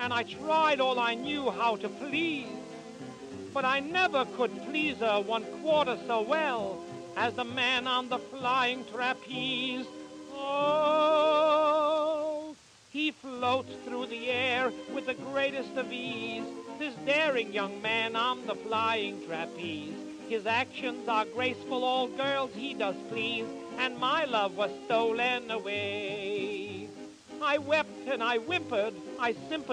and I tried all I knew how to please. But I never could please her 1/4 so well as the man on the flying trapeze. Oh, he floats through the air with the greatest of ease, this daring young man on the flying trapeze. His actions are graceful, all girls he does please, and my love was stolen away. I wept and I whimpered, I sympathized.